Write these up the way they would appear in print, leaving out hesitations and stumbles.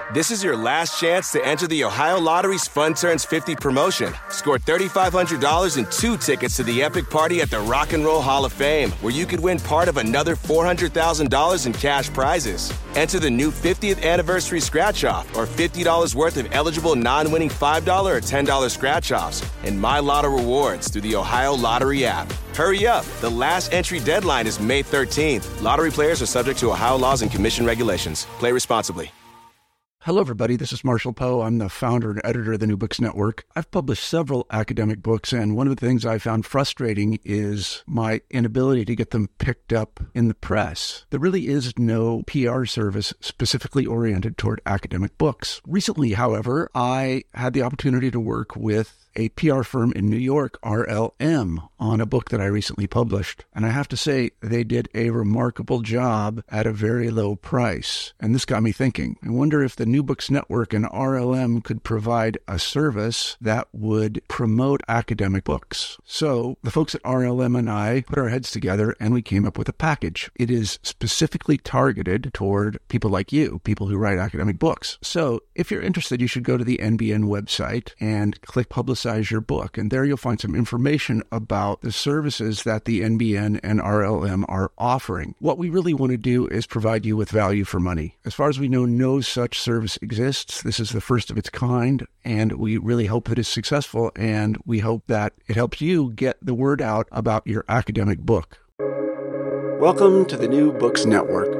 This is your last chance to enter the Ohio Lottery's Fun Turns 50 promotion. Score $3,500 and 2 tickets to the epic party at the Rock and Roll Hall of Fame, where you could win part of another $400,000 in cash prizes. Enter the new 50th anniversary scratch-off or $50 worth of eligible non-winning $5 or $10 scratch-offs and My Lotto rewards through the Ohio Lottery app. Hurry up. The last entry deadline is May 13th. Lottery players are subject to Ohio laws and commission regulations. Play responsibly. Hello, everybody. This is Marshall Poe. I'm the founder and editor of the New Books Network. I've published several academic books, and one of the things I found frustrating is my inability to get them picked up in the press. There really is no PR service specifically oriented toward academic books. Recently, however, I had the opportunity to work with a PR firm in New York, RLM, on a book that I recently published. And I have to say, they did a remarkable job at a very low price. And this got me thinking. I wonder if the New Books Network and RLM could provide a service that would promote academic books. So the folks at RLM and I put our heads together and we came up with a package. It is specifically targeted toward people like you, people who write academic books. So if you're interested, you should go to the NBN website and click Publicize Your Book. And there you'll find some information about the services that the NBN and RLM are offering. What we really want to do is provide you with value for money. As far as we know, no such service exists. This is the first of its kind, and we really hope that it's successful, and we hope that it helps you get the word out about your academic book. Welcome to the New Books Network.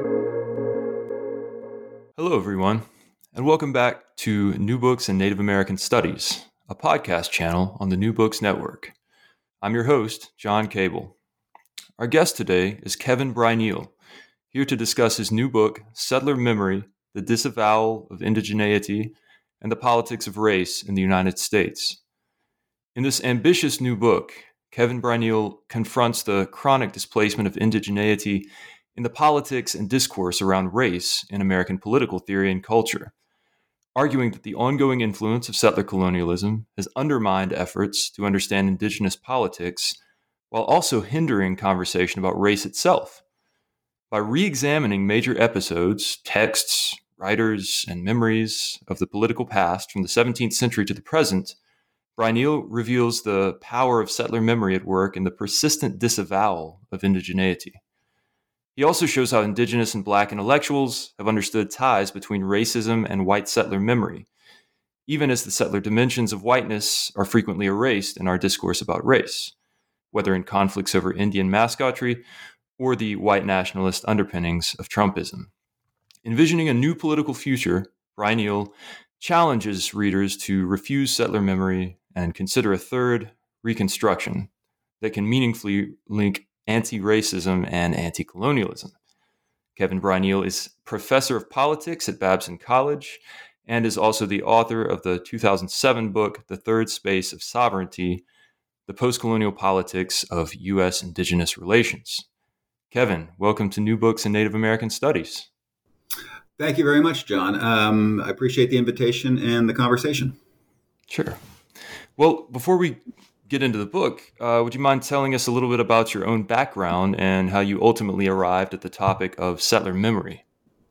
Hello, everyone, and welcome back to New Books and Native American Studies, a podcast channel on the New Books Network. I'm your host, John Cable. Our guest today is Kevin Bryneal, here to discuss his new book, Settler Memory, The Disavowal of Indigeneity and the Politics of Race in the United States. In this ambitious new book, Kevin Bryneal confronts the chronic displacement of indigeneity in the politics and discourse around race in American political theory and culture, arguing that the ongoing influence of settler colonialism has undermined efforts to understand indigenous politics while also hindering conversation about race itself. By re-examining major episodes, texts, writers, and memories of the political past from the 17th century to the present, Bryneal reveals the power of settler memory at work in the persistent disavowal of indigeneity. He also shows how indigenous and Black intellectuals have understood ties between racism and white settler memory, even as the settler dimensions of whiteness are frequently erased in our discourse about race, whether in conflicts over Indian mascotry or the white nationalist underpinnings of Trumpism. Envisioning a new political future, Bryneal challenges readers to refuse settler memory and consider a third, Reconstruction, that can meaningfully link anti-racism and anti-colonialism. Kevin Bryneal is professor of politics at Babson College and is also the author of the 2007 book, The Third Space of Sovereignty, The Postcolonial Politics of U.S. Indigenous Relations. Kevin, welcome to New Books in Native American Studies. Thank you very much, John. I appreciate the invitation and the conversation. Sure. Well, before we get into the book, would you mind telling us a little bit about your own background and how you ultimately arrived at the topic of settler memory?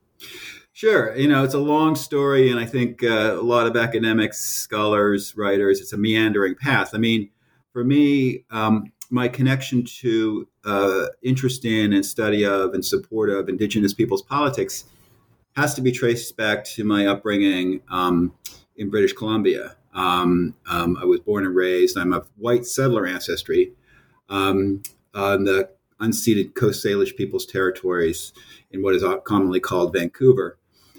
Sure. It's a long story, and I think a lot of academics, scholars, writers, it's a meandering path. For me, my connection to interest in and study of and support of Indigenous people's politics has to be traced back to my upbringing in British Columbia. I was born and raised. I'm of white settler ancestry on the unceded Coast Salish Peoples territories in what is commonly called Vancouver.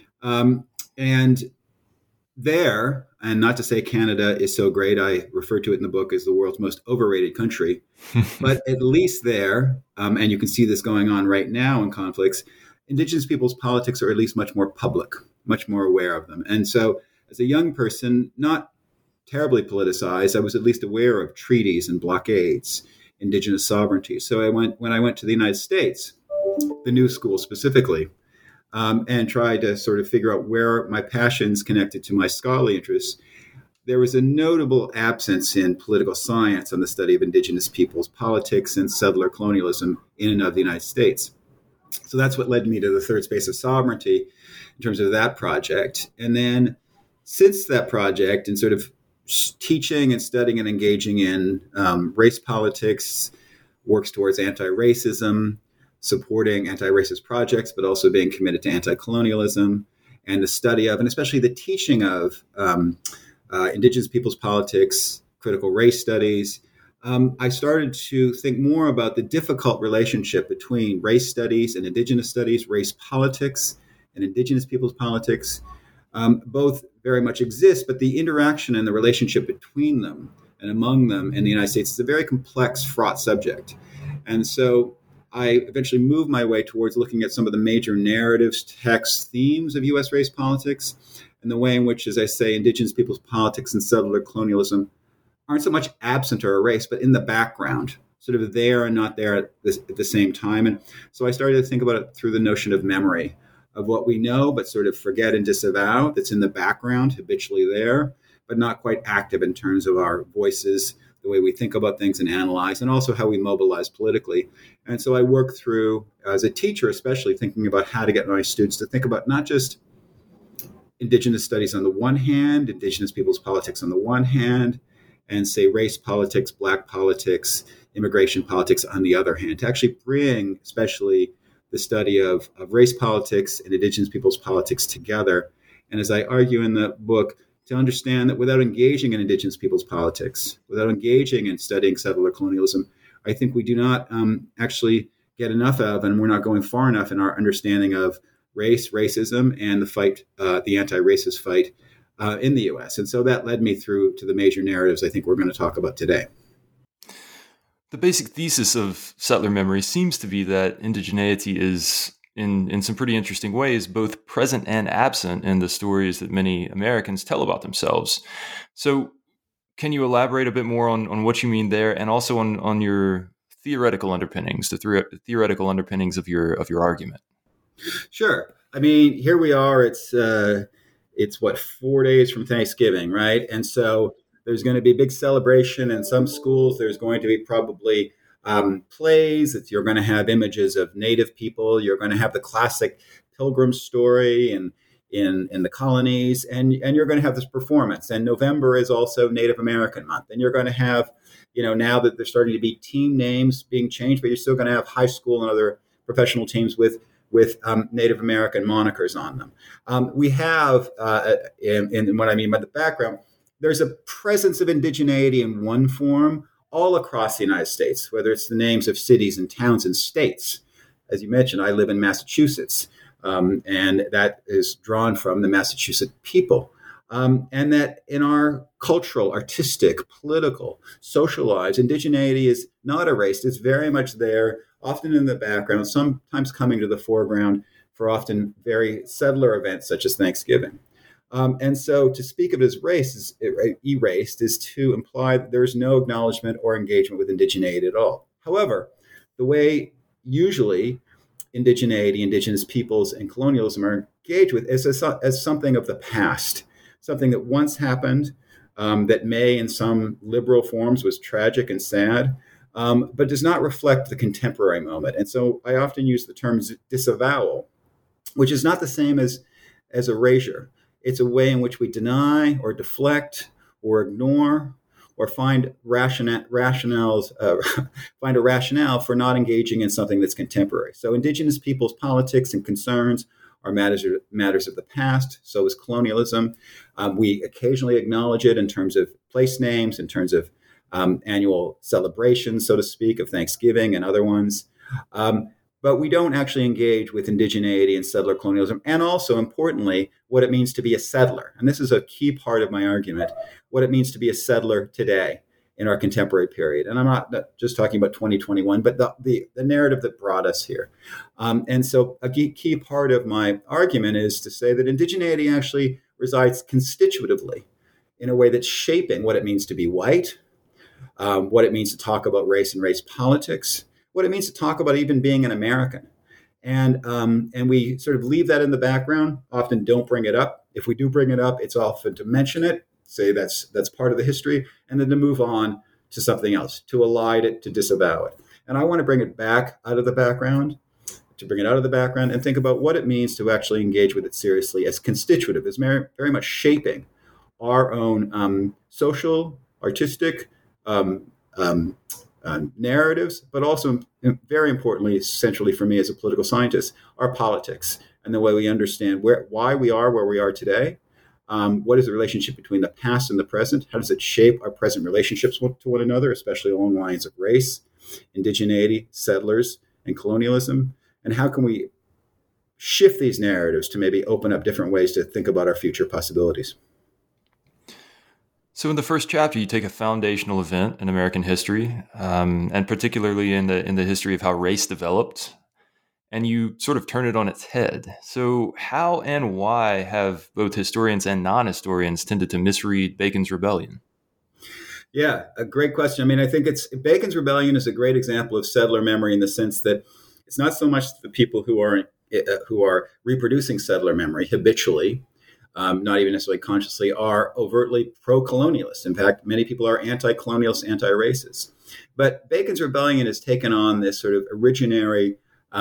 And there, and not to say Canada is so great, I refer to it in the book as the world's most overrated country, but at least there, and you can see this going on right now in conflicts, Indigenous people's politics are at least much more public, much more aware of them. And so as a young person, not terribly politicized, I was at least aware of treaties and blockades, Indigenous sovereignty. So when I went to the United States, the New School specifically, and tried to sort of figure out where my passions connected to my scholarly interests, there was a notable absence in political science on the study of Indigenous peoples' politics and settler colonialism in and of the United States. So that's what led me to the third space of sovereignty in terms of that project. And then since that project and sort of teaching and studying and engaging in race politics, works towards anti-racism, supporting anti-racist projects, but also being committed to anti-colonialism and the study of, and especially the teaching of Indigenous peoples' politics, critical race studies. I started to think more about the difficult relationship between race studies and Indigenous studies, race politics and Indigenous peoples' politics. Both very much exist, but the interaction and the relationship between them and among them in the United States is a very complex, fraught subject. And so I eventually moved my way towards looking at some of the major narratives, texts, themes of U.S. race politics, and the way in which, as I say, Indigenous peoples' politics and settler colonialism aren't so much absent or erased, but in the background, sort of there and not there at the same time. And so I started to think about it through the notion of memory, of what we know, but sort of forget and disavow, that's in the background, habitually there, but not quite active in terms of our voices, the way we think about things and analyze, and also how we mobilize politically. And so I work through, as a teacher especially, thinking about how to get my students to think about not just Indigenous studies on the one hand, Indigenous peoples' politics on the one hand, and say race politics, Black politics, immigration politics on the other hand, to actually bring especially the study of race politics and Indigenous peoples' politics together. And as I argue in the book, to understand that without engaging in Indigenous peoples' politics, without engaging in studying settler colonialism, I think we do not actually get enough of, and we're not going far enough in our understanding of race, racism, and the fight, the anti-racist fight in the U.S. And so that led me through to the major narratives I think we're going to talk about today. The basic thesis of settler memory seems to be that indigeneity is, in some pretty interesting ways, both present and absent in the stories that many Americans tell about themselves. So can you elaborate a bit more on what you mean there, and also on your theoretical underpinnings, the theoretical underpinnings of your argument? Sure. I mean, here we are. It's 4 days from Thanksgiving, right? And so there's going to be a big celebration in some schools. There's going to be probably plays. You're going to have images of Native people. You're going to have the classic Pilgrim story in the colonies, and you're going to have this performance. And November is also Native American month. And you're going to have, now that there's starting to be team names being changed, but you're still going to have high school and other professional teams with Native American monikers on them. We have, in what I mean by the background, there's a presence of indigeneity in one form all across the United States, whether it's the names of cities and towns and states. As you mentioned, I live in Massachusetts, and that is drawn from the Massachusetts people. And that in our cultural, artistic, political, social lives, indigeneity is not erased. It's very much there, often in the background, sometimes coming to the foreground for often very settler events such as Thanksgiving. And so to speak of it as erased is to imply that there is no acknowledgement or engagement with indigeneity at all. However, the way usually indigeneity, indigenous peoples, and colonialism are engaged with is as something of the past, something that once happened, that may in some liberal forms was tragic and sad, but does not reflect the contemporary moment. And so I often use the term disavowal, which is not the same as erasure. It's a way in which we deny or deflect or ignore or find a rationale for not engaging in something that's contemporary. So indigenous peoples' politics and concerns are matters of the past. So is colonialism. We occasionally acknowledge it in terms of place names, in terms of annual celebrations, so to speak, of Thanksgiving and other ones. But we don't actually engage with indigeneity and settler colonialism, and also, importantly, what it means to be a settler. And this is a key part of my argument, what it means to be a settler today in our contemporary period. And I'm not just talking about 2021, but the narrative that brought us here. And so a key part of my argument is to say that indigeneity actually resides constitutively in a way that's shaping what it means to be white, what it means to talk about race and race politics, what it means to talk about even being an American. And we sort of leave that in the background, often don't bring it up. If we do bring it up, it's often to mention it, say that's part of the history, and then to move on to something else, to elide it, to disavow it. And I want to bring it back out of the background to bring it out of the background and think about what it means to actually engage with it seriously as constitutive, as very much shaping our own social, artistic narratives, but also, very importantly, centrally for me as a political scientist, our politics and the way we understand why we are where we are today. What is the relationship between the past and the present? How does it shape our present relationships to one another, especially along the lines of race, indigeneity, settlers, and colonialism? And how can we shift these narratives to maybe open up different ways to think about our future possibilities? So in the first chapter, you take a foundational event in American history, and particularly in the history of how race developed, and you sort of turn it on its head. So how and why have both historians and non-historians tended to misread Bacon's Rebellion? Yeah, a great question. I mean, I think Bacon's Rebellion is a great example of settler memory in the sense that it's not so much the people who are reproducing settler memory habitually, not even necessarily consciously, are overtly pro-colonialist. In fact, many people are anti-colonialist, anti-racist. But Bacon's Rebellion has taken on this sort of originary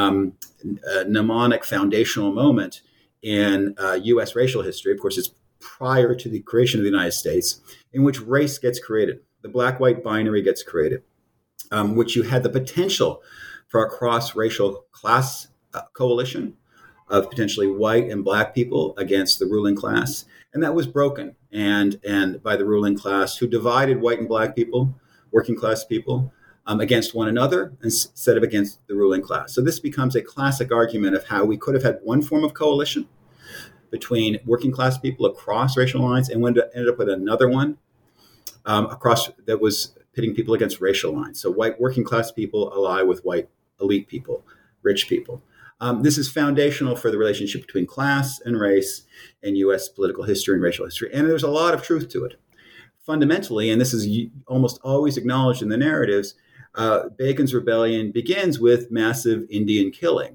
mnemonic foundational moment in U.S. racial history. Of course, it's prior to the creation of the United States, in which race gets created. The black-white binary gets created, which you had the potential for a cross-racial class coalition of potentially white and black people against the ruling class. And that was broken and by the ruling class, who divided white and black people, working class people, against one another instead of against the ruling class. So this becomes a classic argument of how we could have had one form of coalition between working class people across racial lines, and ended up with another one across that was pitting people against racial lines. So white working class people ally with white elite people, rich people. This is foundational for the relationship between class and race in U.S. political history and racial history. And there's a lot of truth to it. Fundamentally, and this is almost always acknowledged in the narratives, Bacon's Rebellion begins with massive Indian killing,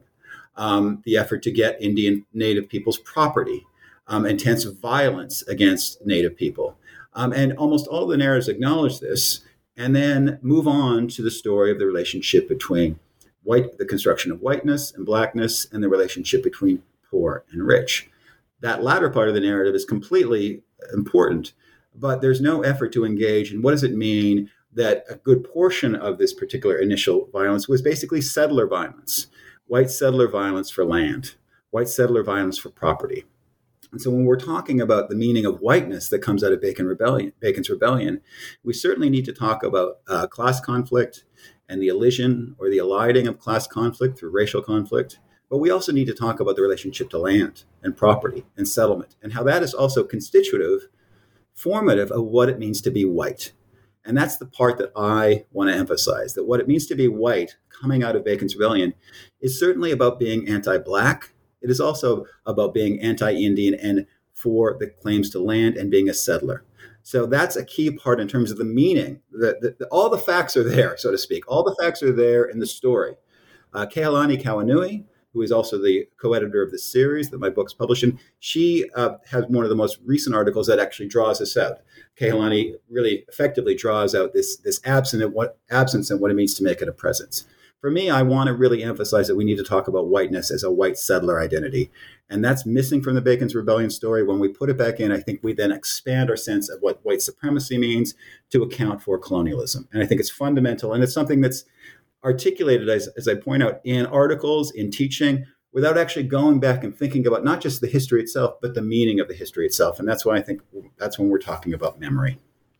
the effort to get Indian Native people's property, intense violence against Native people. And almost all the narratives acknowledge this and then move on to the story of the relationship between the construction of whiteness and blackness, and the relationship between poor and rich. That latter part of the narrative is completely important, but there's no effort to engage in what does it mean that a good portion of this particular initial violence was basically settler violence, white settler violence for land, white settler violence for property. And so when we're talking about the meaning of whiteness that comes out of Bacon's Rebellion, we certainly need to talk about class conflict and the elision or the eliding of class conflict through racial conflict. But we also need to talk about the relationship to land and property and settlement, and how that is also constitutive, formative of what it means to be white. And that's the part that I want to emphasize, that what it means to be white coming out of Bacon's Rebellion is certainly about being anti-black. It is also about being anti-Indian and for the claims to land and being a settler. So that's a key part in terms of the meaning. All the facts are there, so to speak. All the facts are there in the story. Kehaulani Kauanui, who is also the co-editor of this series that my book's published in, she has one of the most recent articles that actually draws this out. Kehaulani really effectively draws out this absence and what it means to make it a presence. For me, I want to really emphasize that we need to talk about whiteness as a white settler identity. And that's missing from the Bacon's Rebellion story. When we put it back in, I think we then expand our sense of what white supremacy means to account for colonialism. And I think it's fundamental. And it's something that's articulated, as I point out, in articles, in teaching, without actually going back and thinking about not just the history itself, but the meaning of the history itself. And that's why I think that's when we're talking about memory.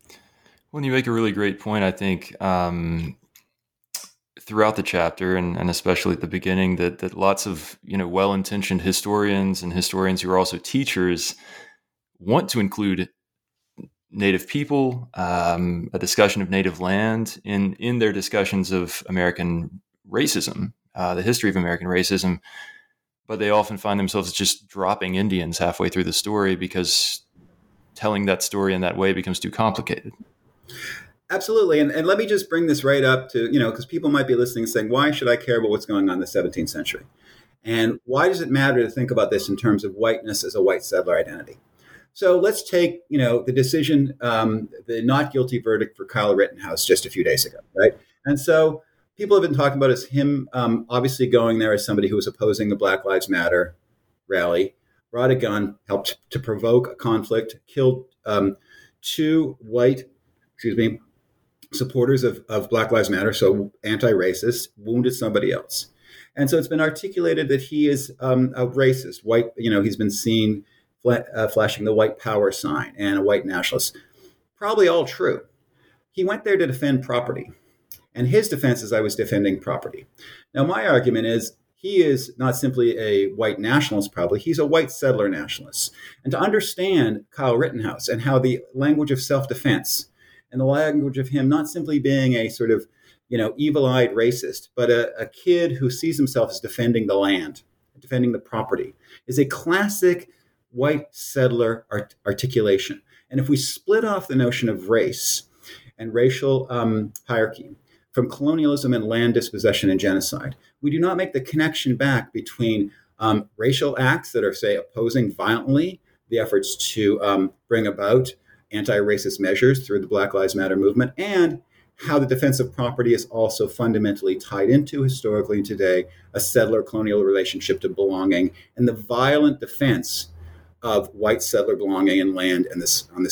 Well, you make a really great point, I think, throughout the chapter, and especially at the beginning, that lots of well-intentioned historians and historians who are also teachers want to include Native people, a discussion of native land in their discussions of American racism, the history of American racism, but they often find themselves just dropping Indians halfway through the story because telling that story in that way becomes too complicated. Absolutely. And let me just bring this right up to, because people might be listening and saying, why should I care about what's going on in the 17th century? And why does it matter to think about this in terms of whiteness as a white settler identity? So let's take, the decision, the not guilty verdict for Kyle Rittenhouse just a few days ago, right? And so people have been talking about is him obviously going there as somebody who was opposing the Black Lives Matter rally, brought a gun, helped to provoke a conflict, killed two white, supporters of Black Lives Matter, so anti-racist, wounded somebody else. And so it's been articulated that he is a racist, white, he's been seen flashing the white power sign and a white nationalist. Probably all true. He went there to defend property. And his defense is I was defending property. Now, my argument is he is not simply a white nationalist, probably. He's a white settler nationalist. And to understand Kyle Rittenhouse and how the language of self-defense and the language of him not simply being a sort of, evil-eyed racist, but a kid who sees himself as defending the land, defending the property, is a classic white settler articulation. And if we split off the notion of race and racial hierarchy from colonialism and land dispossession and genocide, we do not make the connection back between racial acts that are, say, opposing violently the efforts to bring about anti-racist measures through the Black Lives Matter movement, and how the defense of property is also fundamentally tied into, historically and today, a settler-colonial relationship to belonging and the violent defense of white settler belonging in land in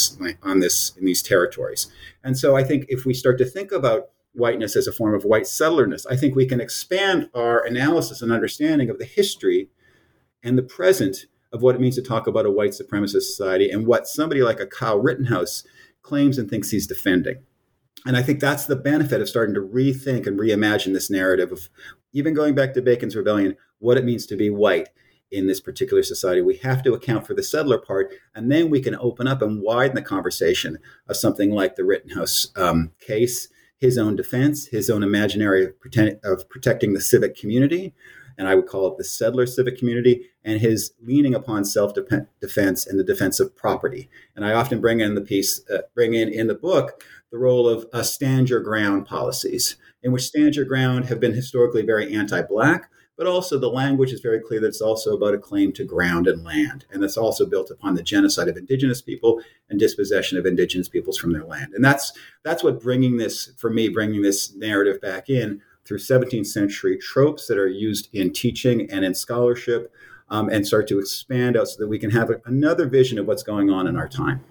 these territories. And so I think if we start to think about whiteness as a form of white settlerness, I think we can expand our analysis and understanding of the history and the present of what it means to talk about a white supremacist society and what somebody like a Kyle Rittenhouse claims and thinks he's defending. And I think that's the benefit of starting to rethink and reimagine this narrative of, even going back to Bacon's Rebellion, what it means to be white in this particular society. We have to account for the settler part, and then we can open up and widen the conversation of something like the Rittenhouse case, his own defense, his own imaginary of protecting the civic community, and I would call it the settler civic community, and his leaning upon self-defense and the defense of property. And I often bring in the book the role of stand your ground policies, in which stand your ground have been historically very anti-Black, but also the language is very clear that it's also about a claim to ground and land. And that's also built upon the genocide of Indigenous people and dispossession of Indigenous peoples from their land. And that's what bringing this narrative back in through 17th century tropes that are used in teaching and in scholarship, and start to expand out so that we can have another vision of what's going on in our time.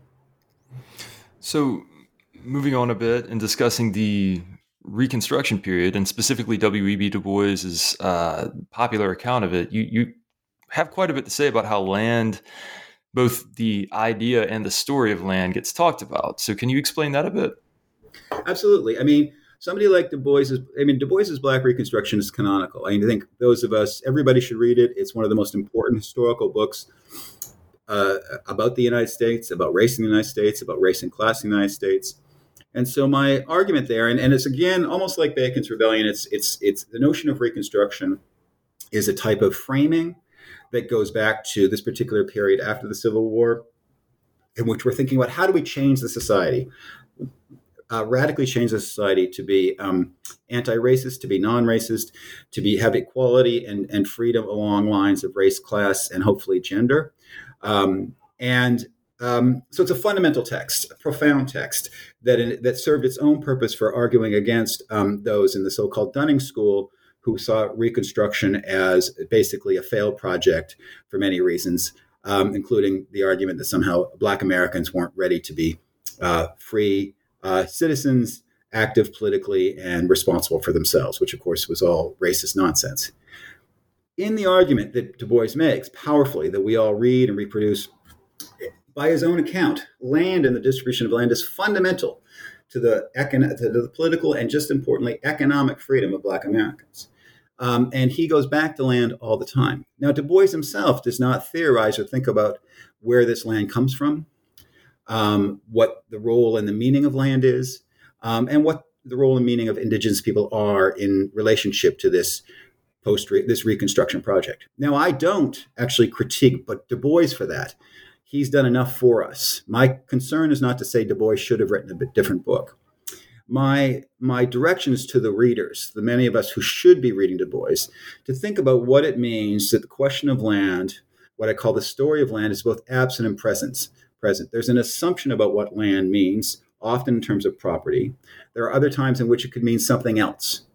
So moving on a bit and discussing the Reconstruction period, and specifically W.E.B. Du Bois's popular account of it, you have quite a bit to say about how land, both the idea and the story of land, gets talked about. So can you explain that a bit? Absolutely. I mean, somebody like Du Bois's Black Reconstruction is canonical. I think everybody should read it. It's one of the most important historical books about the United States, about race in the United States, about race and class in the United States. And so my argument there, and it's again almost like Bacon's Rebellion, it's the notion of Reconstruction is a type of framing that goes back to this particular period after the Civil War, in which we're thinking about how do we change the society, radically change the society to be anti-racist, to be non-racist, to have equality and freedom along lines of race, class, and hopefully gender. So it's a fundamental text, a profound text that served its own purpose for arguing against those in the so-called Dunning School who saw Reconstruction as basically a failed project for many reasons, including the argument that somehow Black Americans weren't ready to be free citizens, active politically, and responsible for themselves, which of course was all racist nonsense. In the argument that Du Bois makes powerfully, that we all read and reproduce, by his own account, land and the distribution of land is fundamental to the political and, just importantly, economic freedom of Black Americans. And he goes back to land all the time. Now, Du Bois himself does not theorize or think about where this land comes from, what the role and the meaning of land is, and what the role and meaning of Indigenous people are in relationship to this Reconstruction project. Now, I don't actually critique Du Bois for that. He's done enough for us. My concern is not to say Du Bois should have written a bit different book. My direction is to the readers, the many of us who should be reading Du Bois, to think about what it means that the question of land, what I call the story of land, is both absent and present. There's an assumption about what land means, often in terms of property. There are other times in which it could mean something else.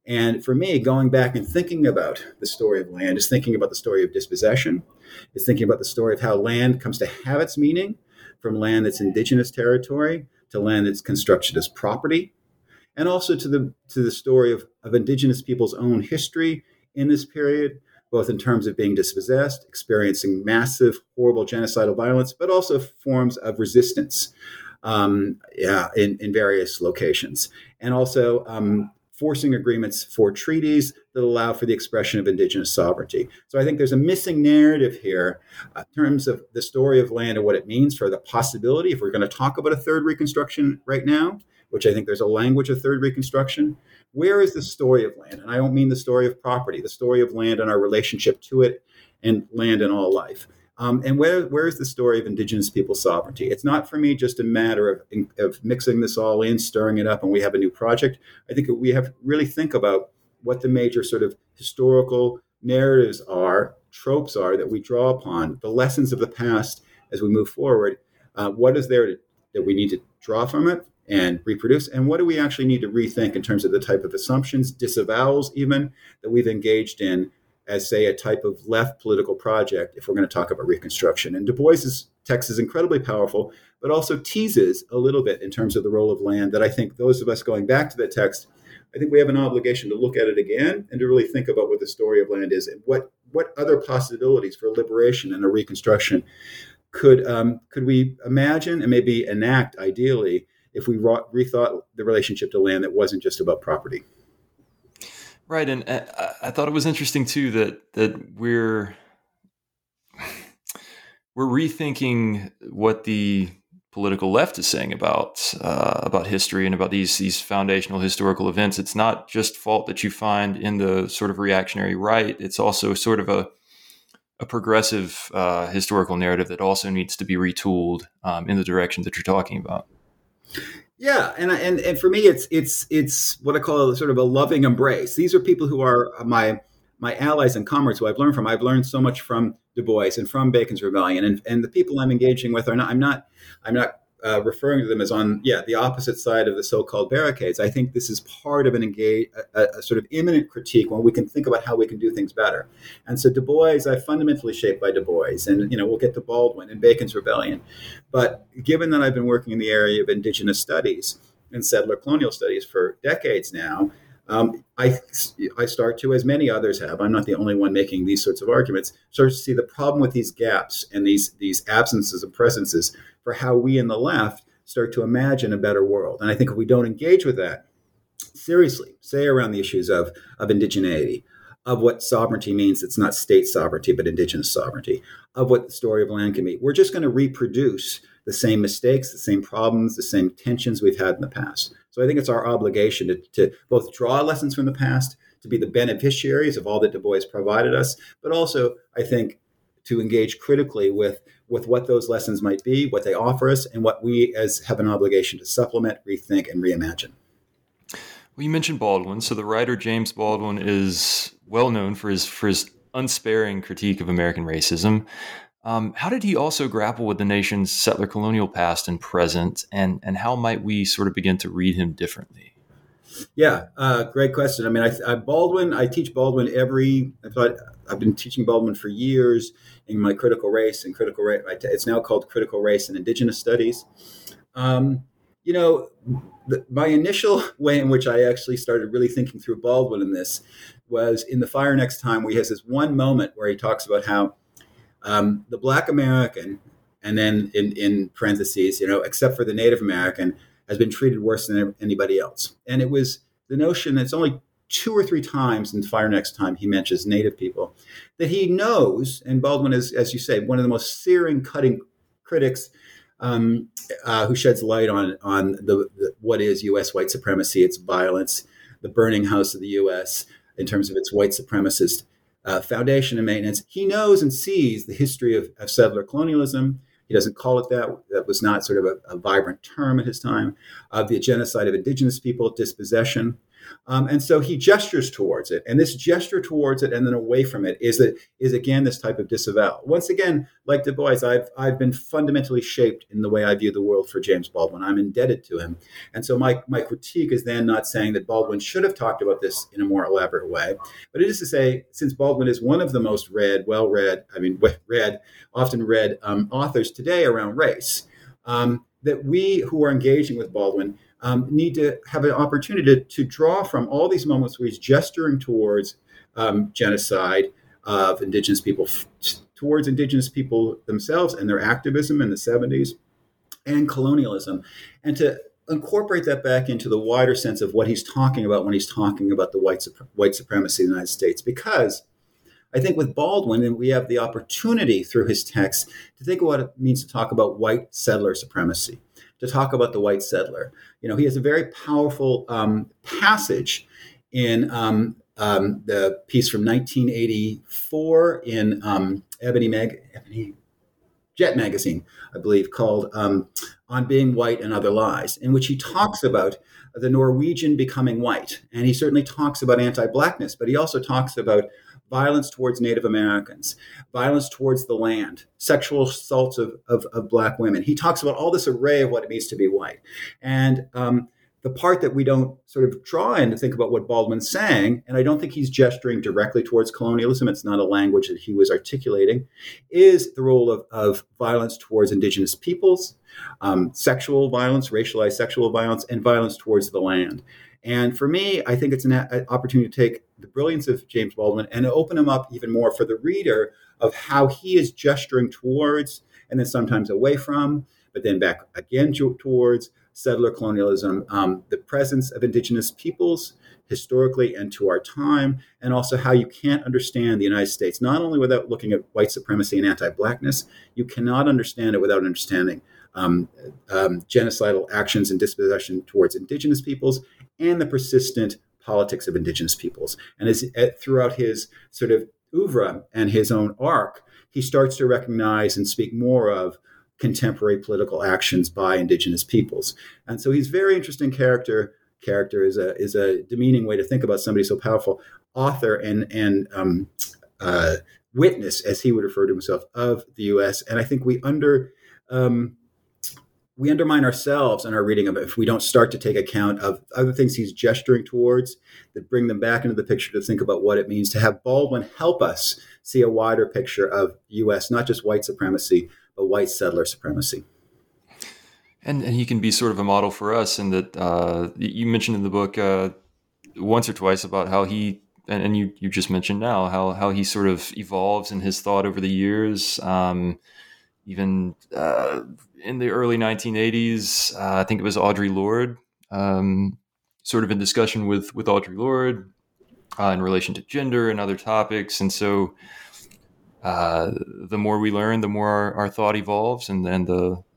And for me, going back and thinking about the story of land is thinking about the story of dispossession. It's thinking about the story of how land comes to have its meaning, from land that's indigenous territory to land that's constructed as property, and also to the story of indigenous people's own history in this period, both in terms of being dispossessed, experiencing massive, horrible genocidal violence, but also forms of resistance in various locations. And also forcing agreements for treaties that allow for the expression of indigenous sovereignty. So I think there's a missing narrative here in terms of the story of land and what it means for the possibility, if we're going to talk about a third Reconstruction right now, which I think there's a language of third Reconstruction, where is the story of land? And I don't mean the story of property, the story of land and our relationship to it and land in all life. And where is the story of indigenous people's sovereignty? It's not for me just a matter of mixing this all in, stirring it up, and we have a new project. I think we have to really think about what the major sort of historical narratives are, tropes are that we draw upon, the lessons of the past as we move forward. What is there that we need to draw from it and reproduce? And what do we actually need to rethink in terms of the type of assumptions, disavowals even, that we've engaged in as, say, a type of left political project, if we're going to talk about Reconstruction. And Du Bois's text is incredibly powerful, but also teases a little bit in terms of the role of land that I think those of us going back to that text, I think we have an obligation to look at it again and to really think about what the story of land is and what other possibilities for liberation and a Reconstruction could we imagine and maybe enact ideally if we rethought the relationship to land that wasn't just about property. Right, and I thought it was interesting too that we're rethinking what the political left is saying about history and about these foundational historical events. It's not just fault that you find in the sort of reactionary right. It's also sort of a progressive historical narrative that also needs to be retooled in the direction that you're talking about. Yeah, and for me, it's what I call sort of a loving embrace. These are people who are my allies and comrades who I've learned from. I've learned so much from Du Bois and from Bacon's Rebellion, and the people I'm engaging with are not. I'm not referring to them as on the opposite side of the so-called barricades. I think this is part of a sort of imminent critique when we can think about how we can do things better. And so Du Bois, I'm fundamentally shaped by Du Bois, and we'll get to Baldwin and Bacon's Rebellion. But given that I've been working in the area of indigenous studies and settler colonial studies for decades now, I start to, as many others have, I'm not the only one making these sorts of arguments, start to see the problem with these gaps and these absences and presences for how we in the left start to imagine a better world. And I think if we don't engage with that seriously, say around the issues of indigeneity, of what sovereignty means, it's not state sovereignty, but indigenous sovereignty, of what the story of land can be, we're just going to reproduce the same mistakes, the same problems, the same tensions we've had in the past. So I think it's our obligation to both draw lessons from the past, to be the beneficiaries of all that Du Bois provided us, but also, I think, to engage critically with what those lessons might be, what they offer us, and what we have an obligation to supplement, rethink, and reimagine. Well, you mentioned Baldwin. So the writer James Baldwin is well known for his unsparing critique of American racism. How did he also grapple with the nation's settler colonial past and present, and how might we sort of begin to read him differently? Yeah, great question. I mean, I teach Baldwin I've been teaching Baldwin for years in my critical race. It's now called Critical Race and Indigenous Studies. My initial way in which I actually started really thinking through Baldwin in this was in The Fire Next Time, where he has this one moment where he talks about how the Black American, and then in parentheses, except for the Native American, has been treated worse than anybody else. And it was the notion, it's only 2 or 3 times in Fire Next Time he mentions Native people, that he knows, and Baldwin is, as you say, one of the most searing, cutting critics who sheds light on the what is U.S. white supremacy, its violence, the burning house of the U.S. in terms of its white supremacist foundation and maintenance. He knows and sees the history of settler colonialism. He doesn't call it that. That was not sort of a vibrant term at his time. The genocide of indigenous people, dispossession. And so he gestures towards it. And this gesture towards it and then away from it is again, this type of disavowal. Once again, like Du Bois, I've been fundamentally shaped in the way I view the world for James Baldwin. I'm indebted to him. And so my critique is then not saying that Baldwin should have talked about this in a more elaborate way, but it is to say, since Baldwin is one of the most often read authors today around race, that we who are engaging with Baldwin need to have an opportunity to draw from all these moments where he's gesturing towards genocide of indigenous people, towards indigenous people themselves and their activism in the 70s, and colonialism, and to incorporate that back into the wider sense of what he's talking about when he's talking about the white supremacy of the United States. Because I think with Baldwin, we have the opportunity through his text to think of what it means to talk about white settler supremacy, to talk about the white settler. He has a very powerful passage in the piece from 1984 in Ebony Jet magazine, I believe, called On Being White and Other Lies, in which he talks about the Norwegian becoming white. And he certainly talks about anti-Blackness, but he also talks about violence towards Native Americans, violence towards the land, sexual assaults of Black women. He talks about all this array of what it means to be white. And the part that we don't sort of draw in to think about what Baldwin's saying, and I don't think he's gesturing directly towards colonialism, it's not a language that he was articulating, is the role of violence towards indigenous peoples, sexual violence, racialized sexual violence, and violence towards the land. And for me, I think it's an opportunity to take the brilliance of James Baldwin and open him up even more for the reader of how he is gesturing towards, and then sometimes away from, but then back again towards settler colonialism, the presence of indigenous peoples historically and to our time, and also how you can't understand the United States, not only without looking at white supremacy and anti-Blackness, you cannot understand it without understanding genocidal actions and dispossession towards indigenous peoples and the persistent politics of indigenous peoples. And throughout his sort of oeuvre and his own arc, he starts to recognize and speak more of contemporary political actions by indigenous peoples. And so he's a very interesting character. Character is a demeaning way to think about somebody so powerful, author and witness, as he would refer to himself, of the U.S. And I think we undermine ourselves in our reading of it if we don't start to take account of other things he's gesturing towards that bring them back into the picture to think about what it means to have Baldwin help us see a wider picture of U.S., not just white supremacy, but white settler supremacy. And he can be sort of a model for us in that you mentioned in the book once or twice about how he, and you just mentioned now, how he sort of evolves in his thought over the years. Even in the early 1980s, I think it was Audre Lorde, sort of in discussion with Audre Lorde in relation to gender and other topics. And so the more we learn, the more our thought evolves. And then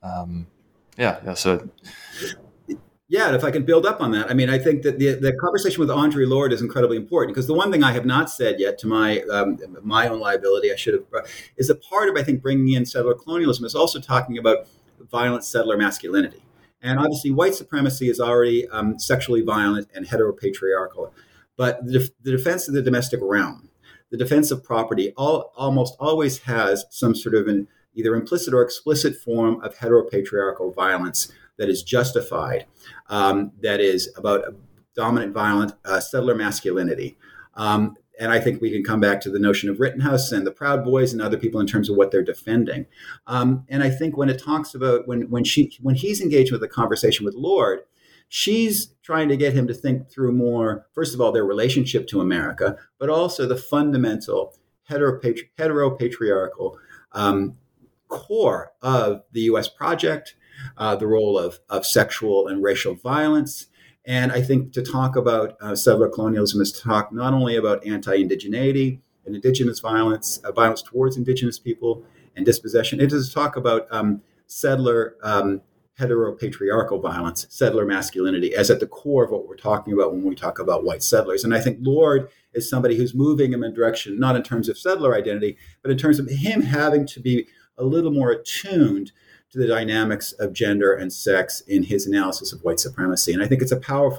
so... Yeah, and if I can build up on that, I mean, I think that the conversation with Audre Lorde is incredibly important, because the one thing I have not said yet, to my own liability, I should have, is a part of, I think, bringing in settler colonialism is also talking about violent settler masculinity. And obviously, white supremacy is already sexually violent and heteropatriarchal, but the defense of the domestic realm, the defense of property, almost always has some sort of an either implicit or explicit form of heteropatriarchal violence that is justified, that is about dominant, violent settler masculinity. And I think we can come back to the notion of Rittenhouse and the Proud Boys and other people in terms of what they're defending. And I think when it talks about when he's engaged with the conversation with Lorde, she's trying to get him to think through more, first of all, their relationship to America, but also the fundamental heteropatriarchal core of the U.S. project, the role of sexual and racial violence. And I think to talk about settler colonialism is to talk not only about anti-indigeneity and indigenous violence, violence towards indigenous people and dispossession, it is to talk about settler heteropatriarchal violence, settler masculinity, as at the core of what we're talking about when we talk about white settlers. And I think Lorde is somebody who's moving him in a direction, not in terms of settler identity, but in terms of him having to be a little more attuned to the dynamics of gender and sex in his analysis of white supremacy. And I think it's a powerful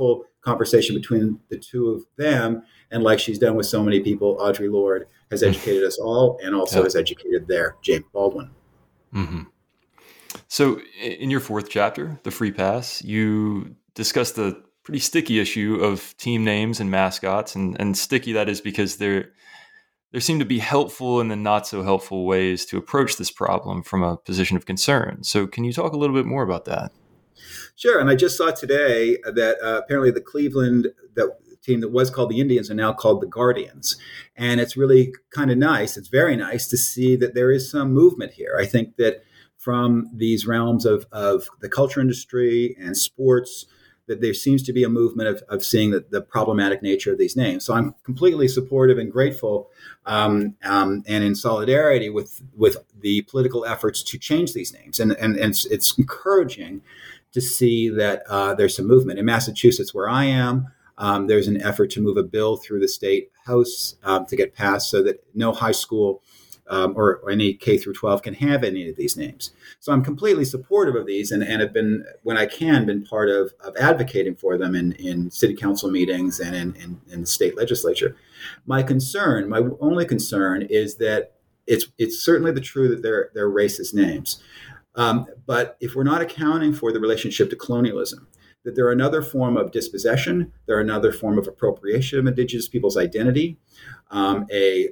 conversation between the two of them. And like she's done with so many people, Audre Lorde has educated us all, and also has educated their James Baldwin. Mm-hmm. So in your fourth chapter, The Free Pass, you discuss the pretty sticky issue of team names and mascots, and sticky that is because there seem to be helpful and then not so helpful ways to approach this problem from a position of concern. So can you talk a little bit more about that? Sure. And I just saw today that apparently the Cleveland team that was called the Indians are now called the Guardians. And it's really kind of nice. It's very nice to see that there is some movement here. I think that from these realms of the culture industry and sports, that there seems to be a movement of seeing the problematic nature of these names. So I'm completely supportive and grateful and in solidarity with the political efforts to change these names. And it's encouraging to see that there's some movement. In Massachusetts, where I am, there's an effort to move a bill through the state house to get passed so that no high school or any K through 12 can have any of these names. So I'm completely supportive of these and have been, when I can, been part of advocating for them in city council meetings and in the state legislature. My only concern is that it's certainly the truth that they're racist names. But if we're not accounting for the relationship to colonialism, that they're another form of dispossession, they're another form of appropriation of indigenous people's identity, a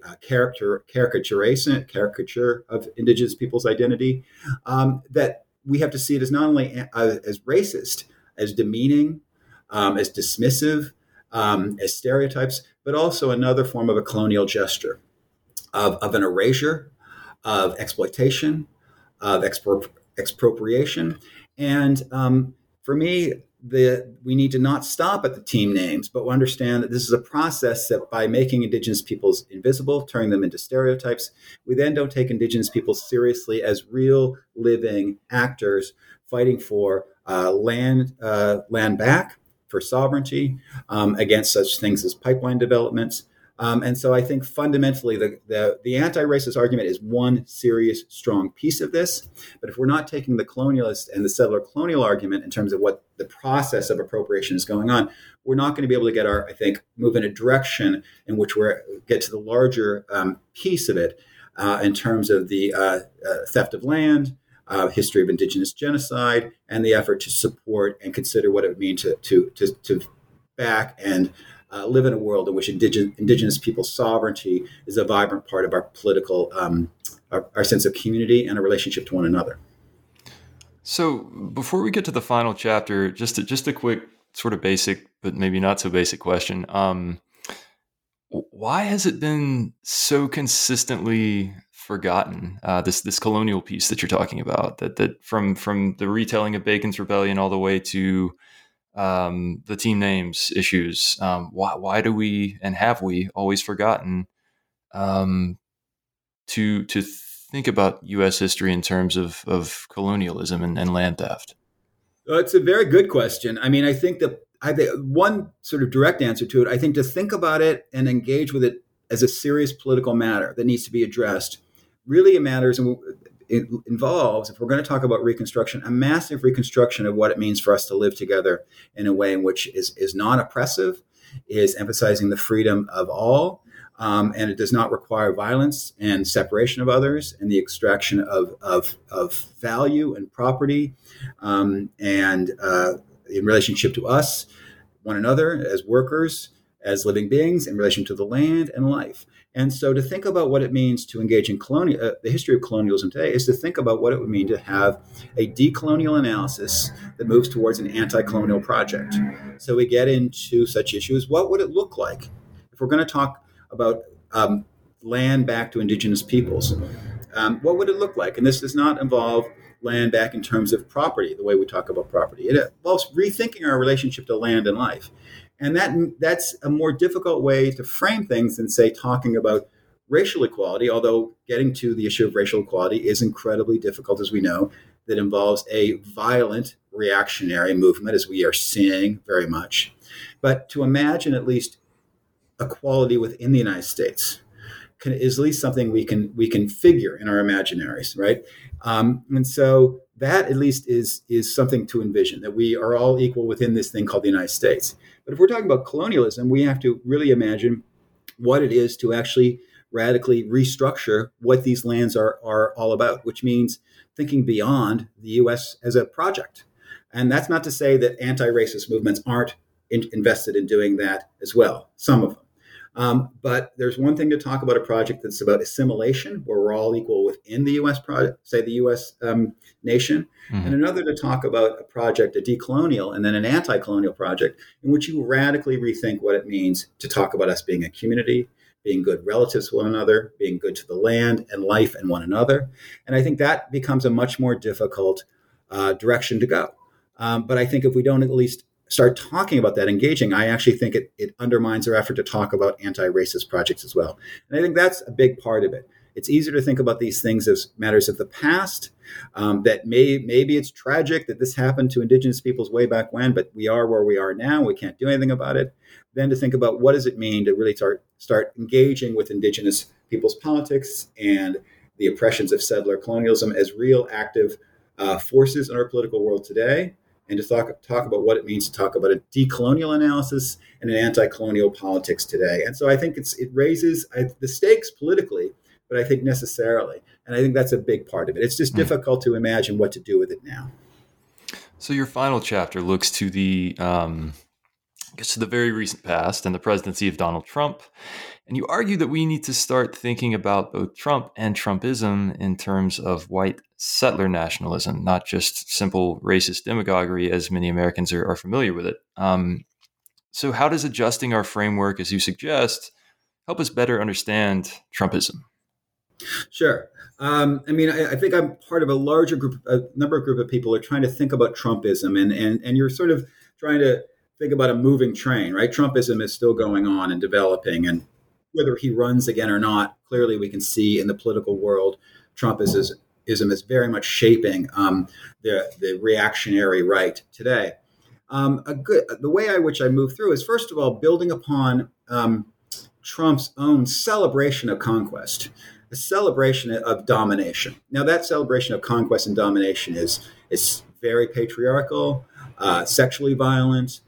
caricature of indigenous people's identity, that we have to see it as not only as racist, as demeaning, as dismissive, as stereotypes, but also another form of a colonial gesture, of an erasure, of exploitation, of expropriation. And for me, we need to not stop at the team names, but understand that this is a process that by making indigenous peoples invisible, turning them into stereotypes, we then don't take indigenous peoples seriously as real living actors fighting for land back, for sovereignty, against such things as pipeline developments. And so I think fundamentally the anti-racist argument is one serious, strong piece of this. But if we're not taking the colonialist and the settler colonial argument in terms of what the process of appropriation is going on, we're not going to be able to move in a direction in which we get to the larger piece of it in terms of the theft of land, history of indigenous genocide, and the effort to support and consider what it would mean to back and live in a world in which indigenous people's sovereignty is a vibrant part of our political, our sense of community and a relationship to one another. So before we get to the final chapter, just a quick sort of basic, but maybe not so basic question. Why has it been so consistently forgotten, this colonial piece that you're talking about, that from the retelling of Bacon's Rebellion all the way to the team names issues? Why do we, and have we always forgotten to think about U.S. history in terms of colonialism and land theft? It's a very good question. I mean, I think one sort of direct answer to it, I think to think about it and engage with it as a serious political matter that needs to be addressed, really it matters, and it involves, if we're going to talk about Reconstruction, a massive reconstruction of what it means for us to live together in a way in which is non-oppressive, is emphasizing the freedom of all, and it does not require violence and separation of others and the extraction of value and property, and in relationship to us, one another, as workers, as living beings, in relation to the land and life. And so to think about what it means to engage in the history of colonialism today is to think about what it would mean to have a decolonial analysis that moves towards an anti-colonial project. So we get into such issues. What would it look like if we're going to talk about land back to indigenous peoples? What would it look like? And this does not involve land back in terms of property, the way we talk about property. It involves rethinking our relationship to land and life. And that's a more difficult way to frame things than, say, talking about racial equality, although getting to the issue of racial equality is incredibly difficult, as we know, that involves a violent reactionary movement, as we are seeing very much. But to imagine at least equality within the United States is at least something we can figure in our imaginaries, right? And so that at least is something to envision, that we are all equal within this thing called the United States. But if we're talking about colonialism, we have to really imagine what it is to actually radically restructure what these lands are all about, which means thinking beyond the U.S. as a project. And that's not to say that anti-racist movements aren't invested in doing that as well, some of them. But there's one thing to talk about a project that's about assimilation, where we're all equal within the U.S. project, say the U.S. Nation, and another to talk about a project, a decolonial, and then an anti-colonial project, in which you radically rethink what it means to talk about us being a community, being good relatives to one another, being good to the land and life and one another. And I think that becomes a much more difficult direction to go. But I think if we don't at least start talking about that, engaging, I actually think it undermines our effort to talk about anti-racist projects as well. And I think that's a big part of it. It's easier to think about these things as matters of the past, that maybe it's tragic that this happened to Indigenous peoples way back when, but we are where we are now. We can't do anything about it. Then to think about what does it mean to really start engaging with Indigenous people's politics and the oppressions of settler colonialism as real active forces in our political world today, and to talk about what it means to talk about a decolonial analysis and an anti-colonial politics today. And so I think it raises the stakes politically, but I think necessarily. And I think that's a big part of it. It's just difficult to imagine what to do with it now. So your final chapter looks to the very recent past and the presidency of Donald Trump. And you argue that we need to start thinking about both Trump and Trumpism in terms of white settler nationalism, not just simple racist demagoguery as many Americans are familiar with it. So how does adjusting our framework, as you suggest, help us better understand Trumpism? Sure. I think I'm part of a larger group, number of people who are trying to think about Trumpism, and you're sort of trying to think about a moving train, right? Trumpism is still going on and developing, and whether he runs again or not, clearly we can see in the political world, Trumpism is very much shaping the reactionary right today. The way in which I move through is, first of all, building upon Trump's own celebration of conquest, a celebration of domination. Now, that celebration of conquest and domination is very patriarchal, sexually violent,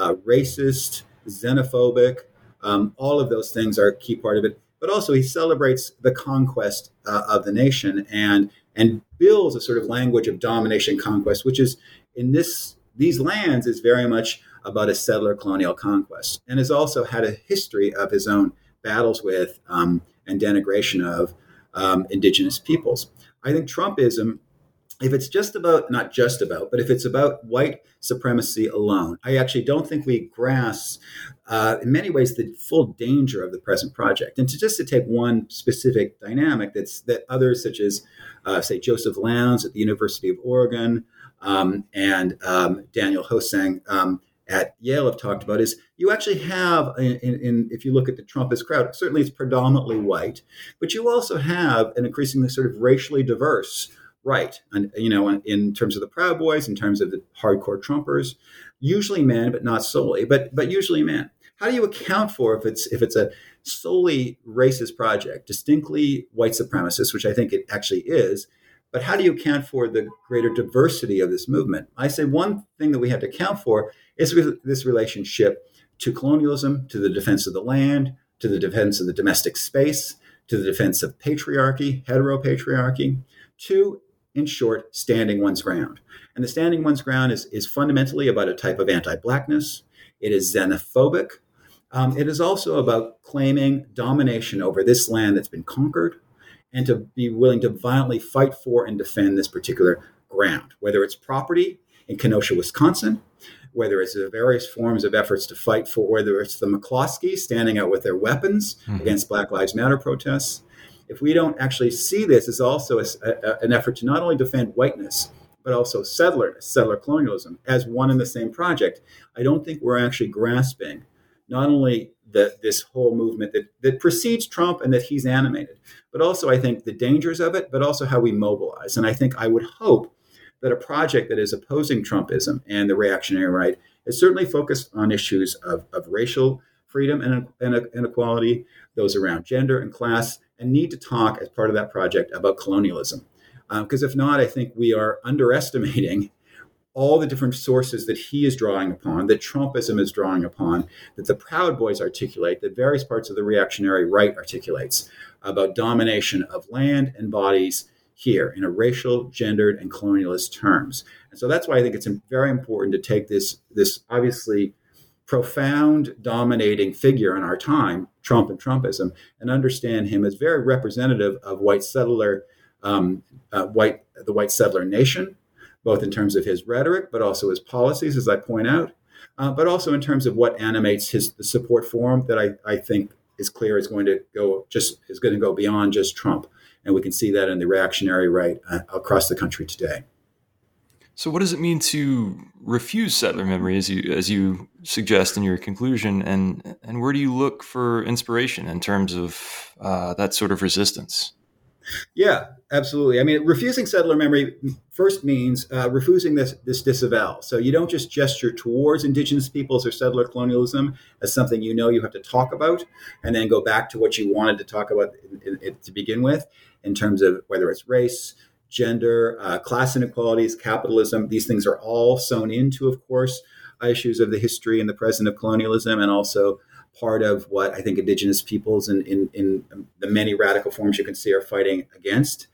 racist, xenophobic. All of those things are a key part of it. But also he celebrates the conquest of the nation and builds a sort of language of domination conquest, which is in these lands is very much about a settler colonial conquest, and has also had a history of his own battles with and denigration of Indigenous peoples. I think Trumpism, if it's not just about, but if it's about white supremacy alone, I actually don't think we grasp, in many ways, the full danger of the present project. And to take one specific dynamic that others, such as, say, Joseph Lowndes at the University of Oregon and Daniel Hosang at Yale have talked about, is you actually have, if you look at the Trumpist crowd, certainly it's predominantly white, but you also have an increasingly sort of racially diverse right, and in terms of the Proud Boys, in terms of the hardcore Trumpers, usually men, but not solely, but usually men. How do you account for if it's a solely racist project, distinctly white supremacist, which I think it actually is, but how do you account for the greater diversity of this movement? I say one thing that we have to account for is this relationship to colonialism, to the defense of the land, to the defense of the domestic space, to the defense of patriarchy, heteropatriarchy, to, in short, standing one's ground. And the standing one's ground is fundamentally about a type of anti-Blackness. It is xenophobic. It is also about claiming domination over this land that's been conquered, and to be willing to violently fight for and defend this particular ground, whether it's property in Kenosha, Wisconsin, whether it's the various forms of efforts to fight for, whether it's the McCloskey standing out with their weapons against Black Lives Matter protests. If we don't actually see this as also an effort to not only defend whiteness, but also settler colonialism as one and the same project, I don't think we're actually grasping not only this whole movement that precedes Trump and that he's animated, but also I think the dangers of it, but also how we mobilize. And I would hope that a project that is opposing Trumpism and the reactionary right is certainly focused on issues of racial freedom and inequality, those around gender and class, and need to talk as part of that project about colonialism. Because if not, I think we are underestimating all the different sources that he is drawing upon, that Trumpism is drawing upon, that the Proud Boys articulate, that various parts of the reactionary right articulates about domination of land and bodies here in a racial, gendered, and colonialist terms. And so that's why I think it's very important to take this obviously profound, dominating figure in our time, Trump and Trumpism, and understand him as very representative of white settler, the white settler nation, both in terms of his rhetoric, but also his policies, as I point out, but also in terms of what animates the support for him that I think is clear is going to go beyond just Trump. And we can see that in the reactionary right across the country today. So what does it mean to refuse settler memory, as you suggest in your conclusion, and where do you look for inspiration in terms of that sort of resistance? Yeah, absolutely. I mean, refusing settler memory first means refusing this disavowal. So you don't just gesture towards indigenous peoples or settler colonialism as something you have to talk about, and then go back to what you wanted to talk about to begin with, in terms of whether it's race, gender, class inequalities, capitalism. These things are all sewn into, of course, issues of the history and the present of colonialism, and also part of what I think indigenous peoples in the many radical forms you can see are fighting against.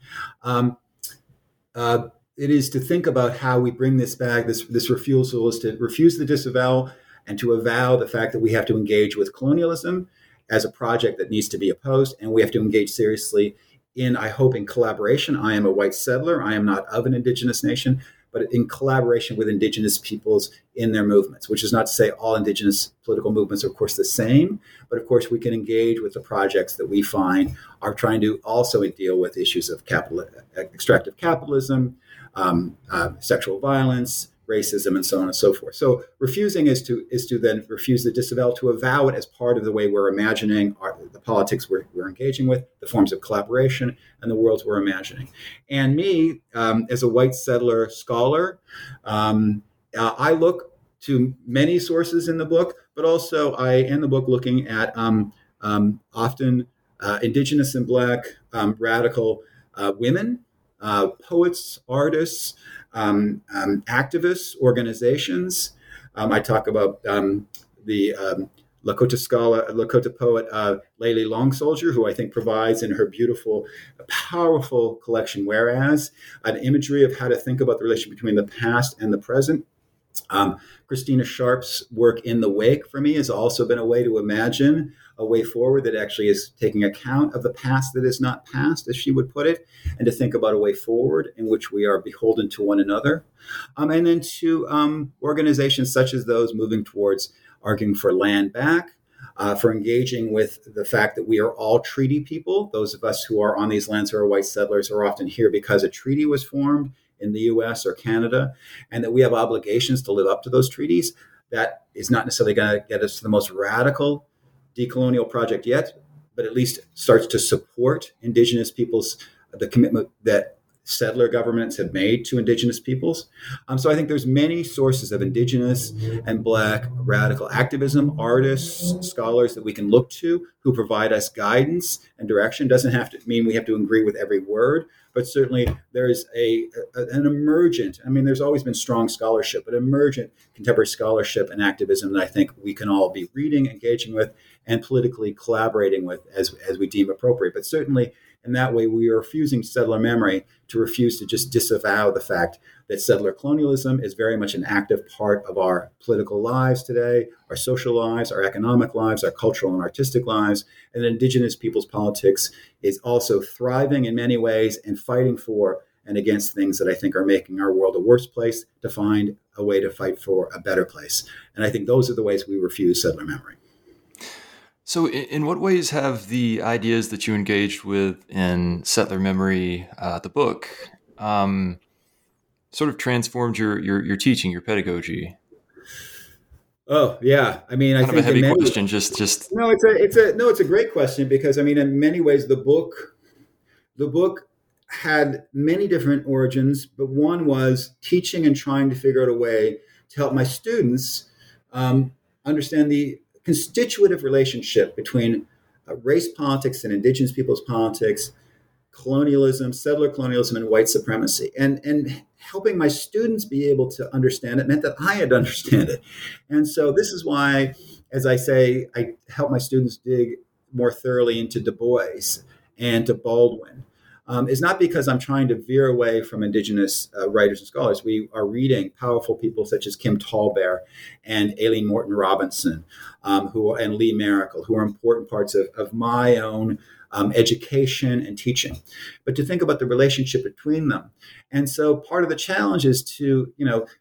It is to think about how we bring this back. This refusal is to refuse the disavowal and to avow the fact that we have to engage with colonialism as a project that needs to be opposed, and we have to engage seriously in collaboration. I am a white settler. I am not of an indigenous nation, but in collaboration with indigenous peoples in their movements, which is not to say all indigenous political movements are, of course, the same. But of course, we can engage with the projects that we find are trying to also deal with issues of extractive capitalism, sexual violence, racism, and so on and so forth. So refusing is to then refuse the disavowal, to avow it as part of the way we're imagining the politics we're engaging with, the forms of collaboration, and the worlds we're imagining. And me, as a white settler scholar, I look to many sources in the book, but also I end the book looking at often indigenous and Black radical women, poets, artists, activists, organizations. I talk about the Lakota poet Layli Long Soldier, who I think provides in her beautiful, powerful collection Whereas, an imagery of how to think about the relation between the past and the present. Christina Sharp's work In the Wake, for me, has also been a way to imagine a way forward that actually is taking account of the past that is not past, as she would put it, and to think about a way forward in which we are beholden to one another. And then to organizations such as those moving towards arguing for land back, for engaging with the fact that we are all treaty people. Those of us who are on these lands who are white settlers are often here because a treaty was formed in the US or Canada, and that we have obligations to live up to those treaties. That is not necessarily going to get us to the most radical decolonial project yet, but at least starts to support indigenous peoples, the commitment that settler governments have made to indigenous peoples. So I think there's many sources of indigenous and Black radical activism, artists, scholars that we can look to who provide us guidance and direction. Doesn't have to mean we have to agree with every word, but certainly there's an emergent, there's always been strong scholarship, but emergent contemporary scholarship and activism that I think we can all be reading, engaging with, and politically collaborating with as we deem appropriate. But certainly in that way, we are refusing settler memory to refuse to just disavow the fact that settler colonialism is very much an active part of our political lives today, our social lives, our economic lives, our cultural and artistic lives, and that indigenous people's politics is also thriving in many ways and fighting for and against things that I think are making our world a worse place, to find a way to fight for a better place. And I think those are the ways we refuse settler memory. So in what ways have the ideas that you engaged with in Settler Memory, the book, sort of transformed your teaching, your pedagogy? Oh, yeah. I think kind of a heavy question. Just No, it's a great question, because in many ways the book had many different origins, but one was teaching and trying to figure out a way to help my students understand the constitutive relationship between race politics and indigenous people's politics, colonialism, settler colonialism, and white supremacy. And helping my students be able to understand it meant that I had to understand it. And so this is why, as I say, I help my students dig more thoroughly into Du Bois and to Baldwin. Is not because I'm trying to veer away from Indigenous writers and scholars. We are reading powerful people such as Kim Tallbear and Aileen Morton Robinson, and Lee Maracle, who are important parts of my own education and teaching, but to think about the relationship between them. And so part of the challenge is to,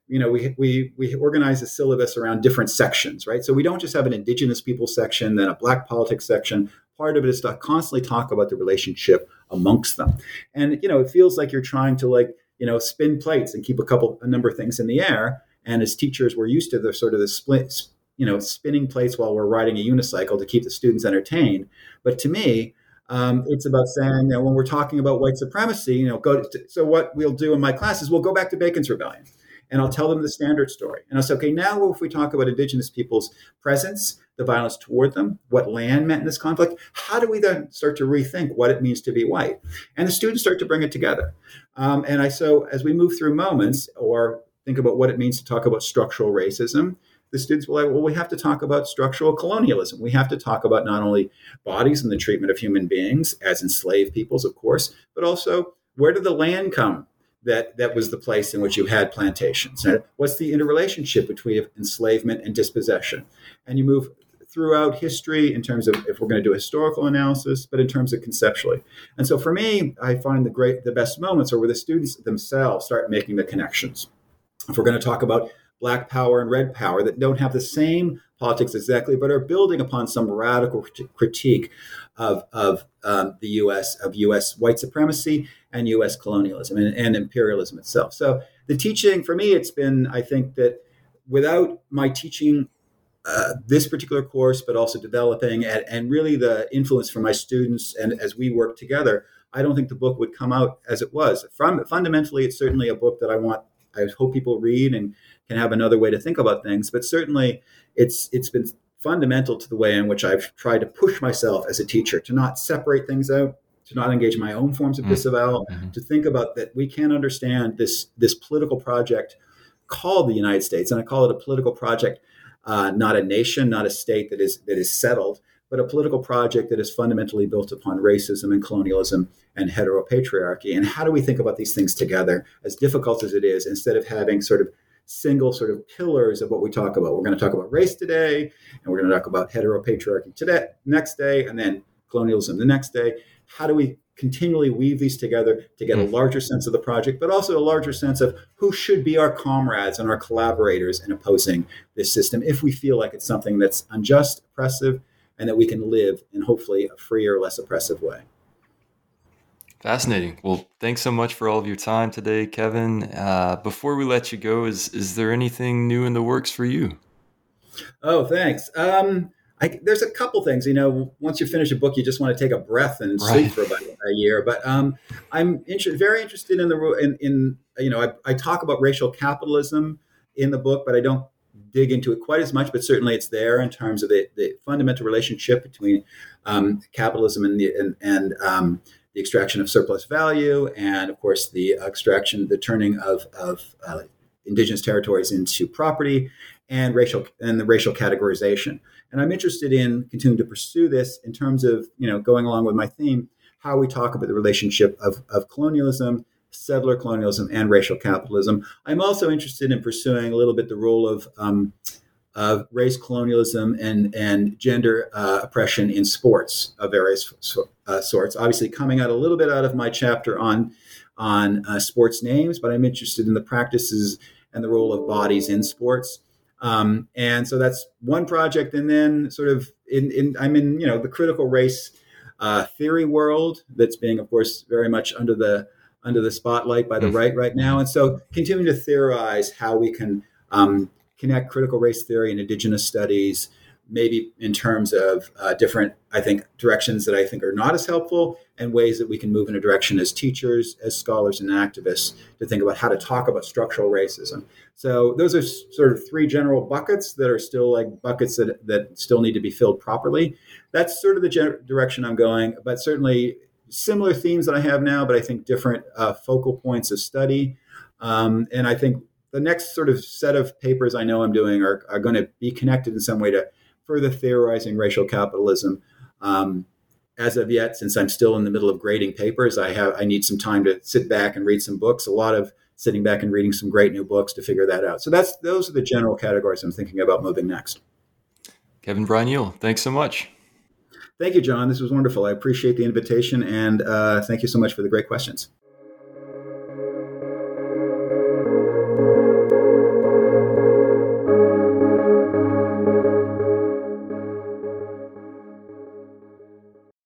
we organize a syllabus around different sections, right? So we don't just have an Indigenous people section, then a Black politics section. Part of it is to constantly talk about the relationship amongst them. And, it feels like you're trying to spin plates and keep a number of things in the air. And as teachers, we're used to the sort of the split, spinning plates while we're riding a unicycle to keep the students entertained. But to me, it's about saying, when we're talking about white supremacy, so what we'll do in my class is we'll go back to Bacon's Rebellion, and I'll tell them the standard story. And I'll say, okay, now if we talk about Indigenous people's presence, the violence toward them, what land meant in this conflict, how do we then start to rethink what it means to be white? And the students start to bring it together. So as we move through moments or think about what it means to talk about structural racism, the students will we have to talk about structural colonialism. We have to talk about not only bodies and the treatment of human beings as enslaved peoples, of course, but also where did the land come that was the place in which you had plantations? And what's the interrelationship between enslavement and dispossession? And you move throughout history in terms of, if we're going to do a historical analysis, but in terms of conceptually. And so for me, I find the best moments are where the students themselves start making the connections. If we're going to talk about Black power and red power that don't have the same politics exactly, but are building upon some radical critique of the U.S., of U.S. white supremacy and U.S. colonialism and imperialism itself. So the teaching, for me, it's been, I think that without my teaching this particular course, but also developing and really the influence from my students and as we work together, I don't think the book would come out as it was. Fundamentally, it's certainly a book that I hope people read and can have another way to think about things. But certainly it's been fundamental to the way in which I've tried to push myself as a teacher to not separate things out, to not engage in my own forms of disavowal, to think about that we can't understand this political project called the United States. And I call it a political project, not a nation, not a state that is settled, but a political project that is fundamentally built upon racism and colonialism and heteropatriarchy. And how do we think about these things together, as difficult as it is, instead of having sort of single sort of pillars of what we talk about? We're going to talk about race today, and we're going to talk about heteropatriarchy today, next day, and then colonialism the next day. How do we continually weave these together to get a larger sense of the project, but also a larger sense of who should be our comrades and our collaborators in opposing this system if we feel like it's something that's unjust, oppressive, and that we can live in hopefully a freer, less oppressive way. Fascinating. Well, thanks so much for all of your time today, Kevin. Before we let you go, is there anything new in the works for you? Oh, thanks. There's a couple things. Once you finish a book, you just want to take a breath and sleep for about a year. But I'm very interested I talk about racial capitalism in the book, but I don't dig into it quite as much. But certainly, it's there in terms of the fundamental relationship between capitalism and the extraction of surplus value, and of course the turning of indigenous territories into property, and the racial categorization. And I'm interested in continuing to pursue this in terms of going along with my theme, how we talk about the relationship of colonialism, settler colonialism, and racial capitalism. I'm also interested in pursuing a little bit the role of race colonialism and gender oppression in sports of various sorts. Obviously, coming out a little bit out of my chapter on sports names, but I'm interested in the practices and the role of bodies in sports. And so that's one project. And then sort of I'm in the critical race theory world that's being, of course, very much under the spotlight by the right now. And so continuing to theorize how we can connect critical race theory and indigenous studies, maybe in terms of different, I think, directions that I think are not as helpful, and ways that we can move in a direction as teachers, as scholars and activists to think about how to talk about structural racism. So those are sort of three general buckets that are still like buckets that still need to be filled properly. That's sort of the direction I'm going, but certainly similar themes that I have now, but I think different focal points of study. And I think the next sort of set of papers I know I'm doing are going to be connected in some way to further theorizing racial capitalism. As of yet, since I'm still in the middle of grading papers, I need some time to sit back and read some books. A lot of sitting back and reading some great new books to figure that out. So those are the general categories I'm thinking about moving next. Kevin Bryan-Neal, thanks so much. Thank you, John. This was wonderful. I appreciate the invitation, and thank you so much for the great questions.